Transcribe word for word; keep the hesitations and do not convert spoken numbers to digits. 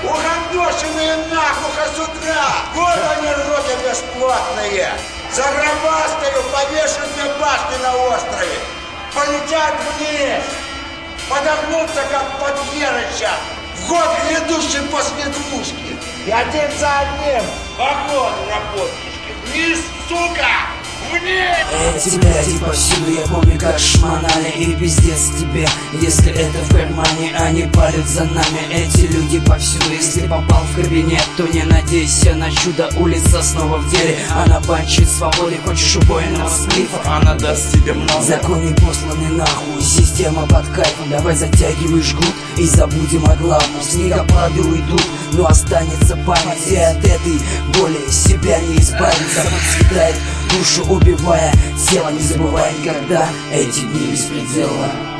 Угандошенные нахуха с утра! Вот они, роты бесплатные! Загробастаю, повешут мне башни на острове! Полетят вниз! Подогнутся, как подъерыча! В год грядущий после двушки! И один за одним! Вагон, работнички! Вниз, сука! Эти бляди повсюду, я помню, как шмонали. И пиздец тебе, если это в кармане. Они палят за нами, эти люди повсюду. Если попал в кабинет, то не надейся на чудо. Улица снова в деле, она банчит свободы. Хочешь убойного сплифа, она даст тебе много. Законы посланы нахуй, система под кайфом. Давай затягивай жгут и забудем о главном. Снегопады уйдут, но останется память. И от этой боли себя не избавиться. Подсветает душу, убивая тело, не забывай никогда. Эти дни беспредела.